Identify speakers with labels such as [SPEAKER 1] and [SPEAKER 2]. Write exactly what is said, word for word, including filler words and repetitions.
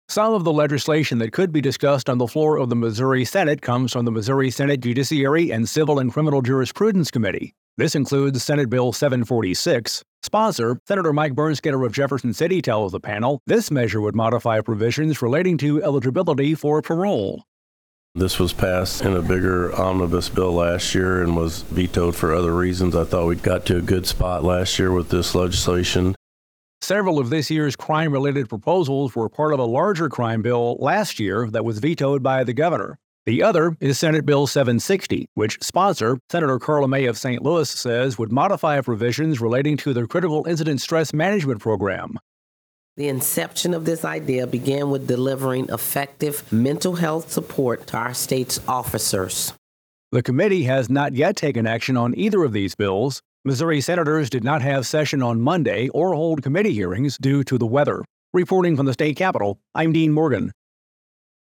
[SPEAKER 1] Some of the legislation that could be discussed on the floor of the Missouri Senate comes from the Missouri Senate Judiciary and Civil and Criminal Jurisprudence Committee. This includes Senate Bill seven forty-six. Sponsor, Senator Mike Bernskoetter of Jefferson City, tells the panel this measure would modify provisions relating to eligibility for parole.
[SPEAKER 2] This was passed in a bigger omnibus bill last year and was vetoed for other reasons. I thought we got to a good spot last year with this legislation.
[SPEAKER 1] Several of this year's crime-related proposals were part of a larger crime bill last year that was vetoed by the governor. The other is Senate Bill seven sixty, which sponsor, Senator Karla May of Saint Louis, says would modify provisions relating to the Critical Incident Stress Management Program.
[SPEAKER 3] The inception of this idea began with delivering effective mental health support to our state's officers.
[SPEAKER 1] The committee has not yet taken action on either of these bills. Missouri senators did not have session on Monday or hold committee hearings due to the weather. Reporting from the state capitol, I'm Dean Morgan.